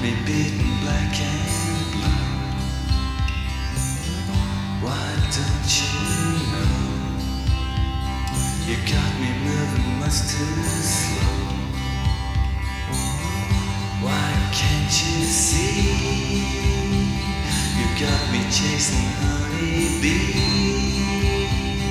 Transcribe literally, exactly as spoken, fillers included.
me beaten black and blue. Why don't you know? You got me moving much too slow. Why can't you see? You got me chasing honeybees.